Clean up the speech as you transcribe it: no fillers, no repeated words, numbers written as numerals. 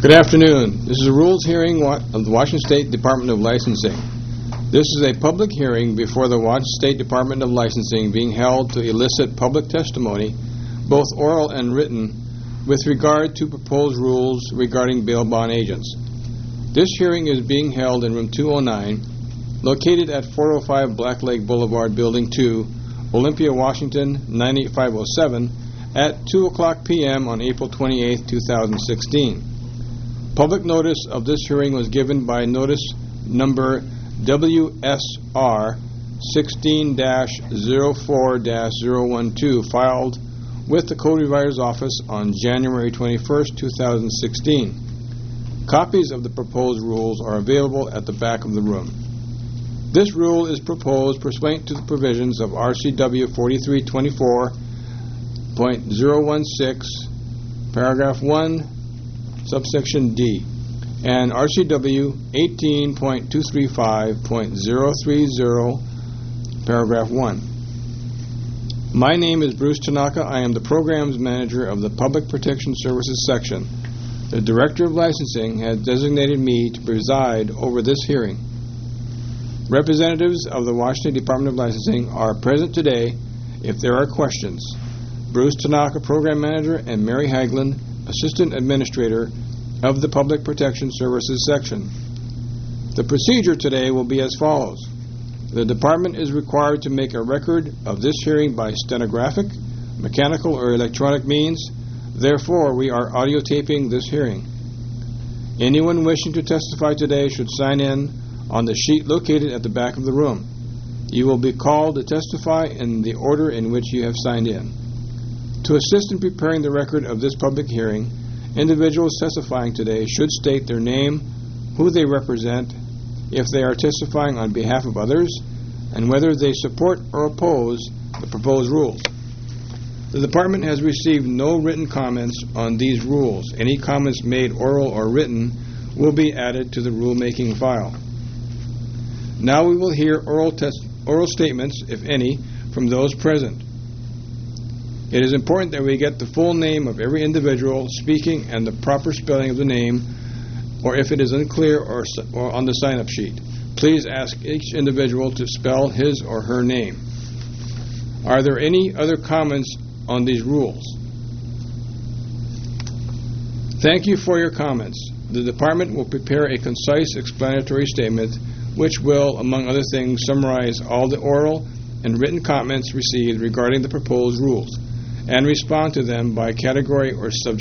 Good afternoon. This is a rules hearing of the Washington State Department of Licensing. This is a public hearing before the Washington State Department of Licensing being held to elicit public testimony, both oral and written, with regard to proposed rules regarding bail bond agents. This hearing is being held in room 209, located at 405 Black Lake Boulevard, Building 2, Olympia, Washington, 98507, at 2:00 p.m. on April 28, 2016. Public notice of this hearing was given by notice number WSR 16-04-012, filed with the Code Revider's Office on January 21, 2016. Copies of the proposed rules are available at the back of the room. This rule is proposed pursuant to the provisions of RCW 4324.016, paragraph 1, subsection D, and RCW 18.235.030, paragraph 1. My name is Bruce Tanaka. I am the Programs Manager of the Public Protection Services Section. The Director of Licensing has designated me to preside over this hearing. Representatives of the Washington Department of Licensing are present today if there are questions. Bruce Tanaka, Program Manager, and Mary Haglund, Assistant Administrator of the Public Protection Services Section. The procedure today will be as follows. The Department is required to make a record of this hearing by stenographic, mechanical, or electronic means. Therefore, we are audio taping this hearing. Anyone wishing to testify today should sign in on the sheet located at the back of the room. You will be called to testify in the order in which you have signed in. To assist in preparing the record of this public hearing, individuals testifying today should state their name, who they represent, if they are testifying on behalf of others, and whether they support or oppose the proposed rules. The Department has received no written comments on these rules. Any comments made oral or written will be added to the rulemaking file. Now we will hear oral statements, if any, from those present. It is important that we get the full name of every individual speaking and the proper spelling of the name, or if it is unclear or on the sign-up sheet. Please ask each individual to spell his or her name. Are there any other comments on these rules? Thank you for your comments. The Department will prepare a concise explanatory statement which will, among other things, summarize all the oral and written comments received regarding the proposed rules and respond to them by category or subject